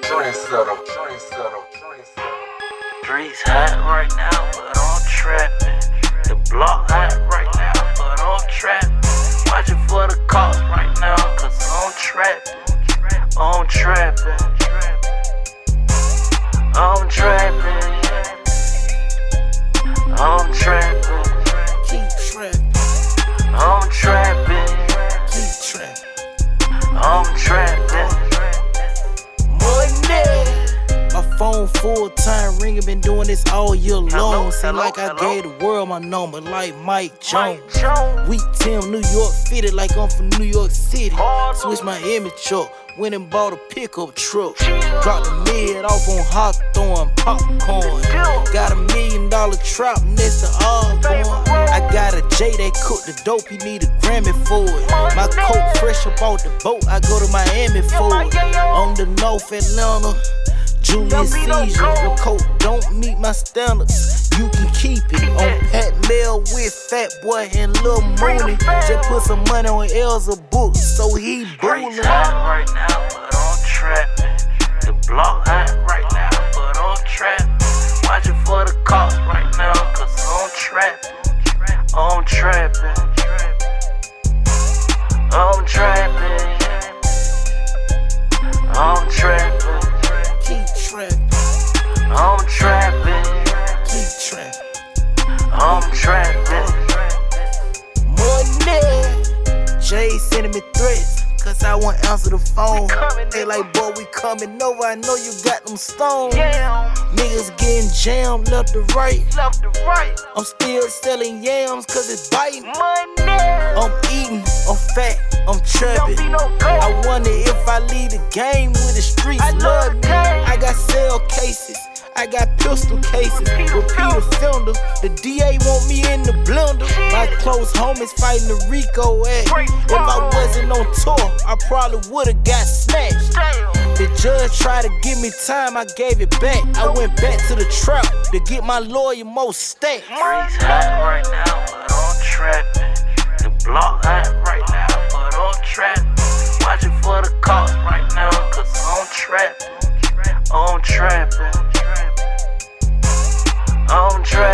Streets hot right now, but I'm trapping. The block hot right now, but I'm trapping. Watching for the cops right now, cause I'm trapping. I'm trapping. I'm trapping. I'm trapping. Keep trapping. I'm trapping. Keep trapping. I'm trapping. Money. My phone full time ringing, been doing this all year long. Seem like I gave the world my number, like Mike Jones. Week 10, New York fitted like I'm from New York City. Switch my image up, went and bought a pickup truck. Dropped the mid off on Hawthorne popcorn. Got $1 million trap next to Osborne. I got a J that cooked the dope, he need a Grammy for it. My coat fresh up off the boat, I go to Miami for it. On the North Atlanta, Julius Caesar, the coat don't meet my standards, you can keep it. On Pat Mel with Fat Boy and Lil Mooney. Just put some money on L's a book, so he Streets boolin'. hot right now, but I'm trapping. The block hot right now, but I'm trapping. Watching for the cops right now, cause I'm trapping. I'm trapping. I'm trapping. I'm trapping. Keep trapping. I'm trapping. Keep trapping. I'm trapping. Money. Jay sending me threats, cause I won't answer the phone. They like, boy, we coming over, I know you got them stones. Niggas getting jammed left to right. I'm still selling yams, cause it's biting. I'm eating, I'm fat, I'm trapping. I wonder if I leave the game with the streets love me. I got cell cases, I got pistol cases, repeat offender. The DA want me in the blender. My close homies fighting the Rico act. If I wasn't on tour, I probably would've got snatched. The judge tried to give me time, I gave it back. I went back to the trap to get my lawyer more stacks. Streets hot right now, but I'm trapping. The block hot right now, but I'm trapping. Watching for the cops right now, cause I'm trapping. I'm trapping. I'm trapping.